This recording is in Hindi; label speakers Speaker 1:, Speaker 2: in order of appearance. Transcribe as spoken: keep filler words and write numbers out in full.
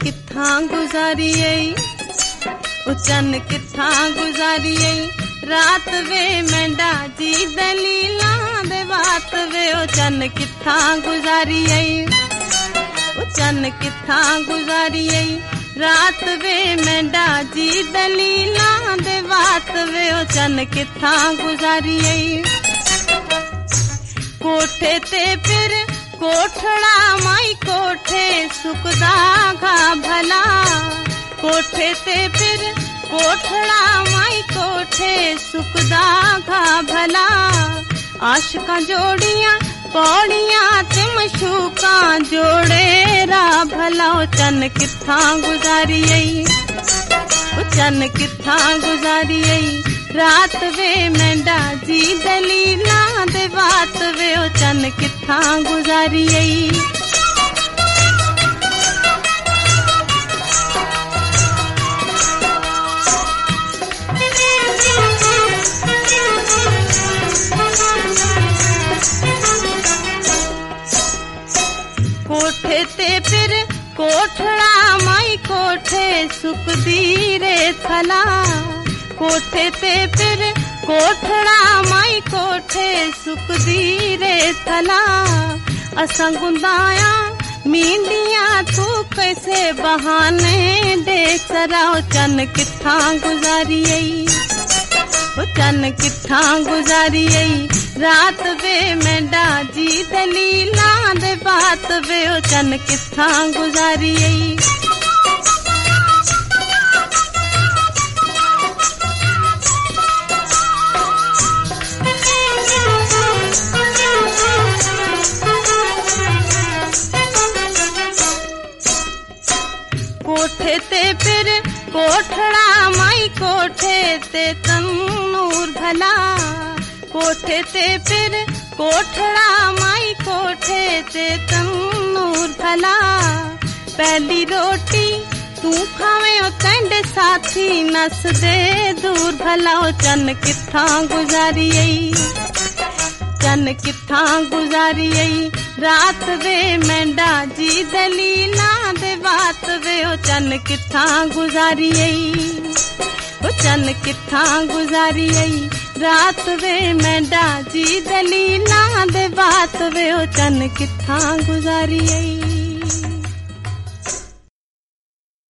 Speaker 1: कित्थां गुजारी आई, ओ चन कित्थां गुजारी आई। रात वे मेंढा जी दलीला दे बात वे, ओ चन कित्थां गुजारी आई, ओ चन कित्थां गुजारी आई। रात वे मेंढा जी दलीला दे बात वे, ओ चन कित्थां गुजारी आई। कोठे ते फिर कोठड़ा माई कोठे सुकदा घा भला, कोठे ते फिर कोठड़ा माई कोठे सुकदा घा भला। आशिकां जोड़ियां पौड़ियां ते मशूकां जोड़े रा भला, ओ चन कित्थां गुजारी आई, ओ चन कित्थां गुजारी आई। रात वे मेंढा जी दलीला दे बात वे, ओ चन कित्थां गुजारी आई। कोठे ते फिर कोठड़ा माई कोठे सुकदी रे थला, कोठे ते फिर कोठड़ा माई कोठे सुकदी रे थला। असां गुंदाया मींडियां तू कैसे बहाने देख सरा, ओ चन कित्थां गुजारी आई, ओ चन कित्थां गुजारी आई। रात वे मेंढा जी दलीला दे बात वे, ओ चन कित्थां गुजारी आई। कोठे ते फिर कोठड़ा माई कोठे ते तन्नूर भला, कोठे ते फिर कोठड़ा माई कोठे ते तन्नूर भला। पहली रोटी तू खावे ओ तेंदे साथी नस दे दूर भला, ओ चन कित्थां गुजारी आई, चन कित्थां गुजारी आई। रात वे मेंढा जी दलीला दे बात वे, ओ चन कित्थां गुजारी आई, ओ चन कित्थां गुजारी आई। रात वे मेंढा जी दलीला दे बात वे, ओ चन कित्थां गुजारी आई।